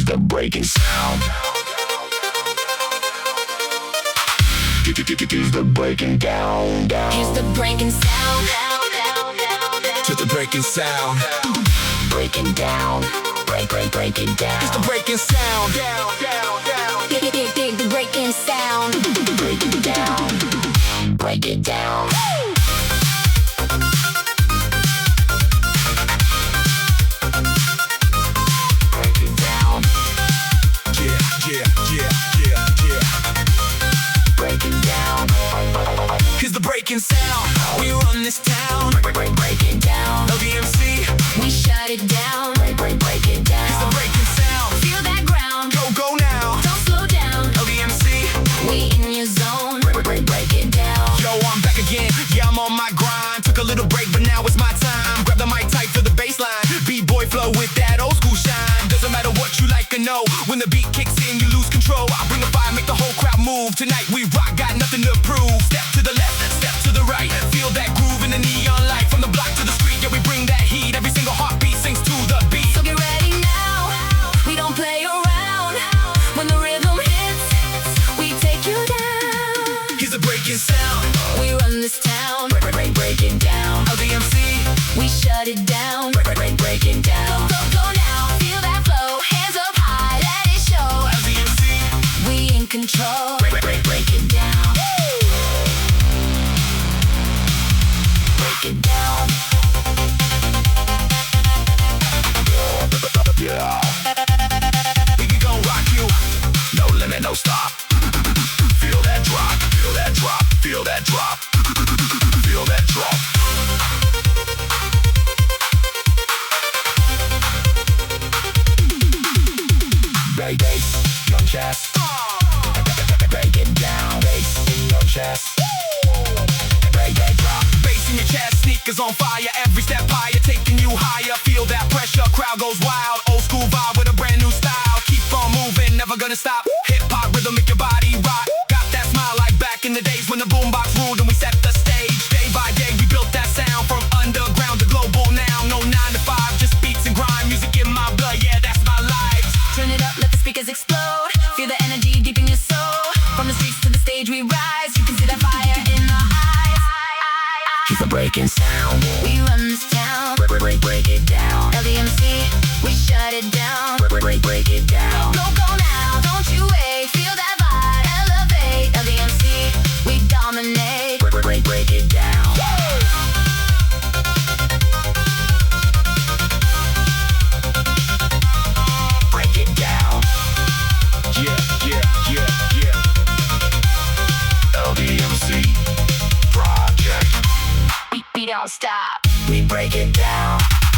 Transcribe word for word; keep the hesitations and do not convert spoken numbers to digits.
Here's the breaking sound. Here's the breaking down, down. Here's the breaking sound. To the breaking sound. Breaking down. Break, break, break it down. It's the breaking sound. Down, down, down. Dig, dig, dig, the breaking sound. Break it down. Break it down. Break it down. Yeah, yeah, yeah, yeah, yeah. Break it down. Here's the breaking sound. We run this town. Break, break, break it down. L D M C. We shut it down. Break, break, break it down. Here's the breaking sound. Feel that ground. Go, go now. Don't slow down. L D M C. We in your zone. Break, break, break it down. Yo, I'm back again. Yeah, I'm on my grind. Took a little break, but now it's my time. Grab the mic tight for the bass line. B-boy flow with that old school shine. Doesn't matter what you like or know. When the beat kicks in, you lose control. I bring the fire, make the whole crowd move. Tonight we rock, got nothing to prove. Step to the left, step to the right. Feel that groove in the neon light. From the block to the street, yeah, we bring that heat. Every single heartbeat sings to the beat. So get ready now. We don't play around. When the rhythm hits, we take you down. Here's the breaking sound. We run this town. Break, break, break, break it down. L D M C. We shut it down. Break, break, break, break it down. Go, go now. Feel that flow. Hands up high. Let it show. L D M C. We in control. Break, break, break, break it down. Break it down. Yeah. We can go rock you. No limit, no stop. Feel that drop, feel that drop, feel that drop, feel that drop. Break bass, young chest. Break it down, bass in your chest. Break that drop. Bass in your chest, sneakers on fire. Every step higher, taking you higher. Feel that pressure, crowd goes wild. Old school vibe with a brand new style. Keep on moving, never gonna stop. Hip hop rhythm, make your body rock. Got that smile like back in the days when the boombox ruled and we set the stage. Day by day, we built that sound from underground to global now. No nine to five, just beats and grind. Music in my blood, yeah, that's my life. Turn it up, let the speakers explode. Feel the energy deep in your soul. From the streets to the stage we rise. You can see that fire in the eyes. Here's the breaking sound. We run this town. Break, break, break, break it down. L D M C, we shut it down. Break, break, break, break it down. Go, go now, don't you wait. Feel that vibe, elevate. L D M C, we dominate. Break, break, break, break it down. Break it down. Yeah, yeah, yeah, yeah. L D M C Project. We, we don't stop. We break it down.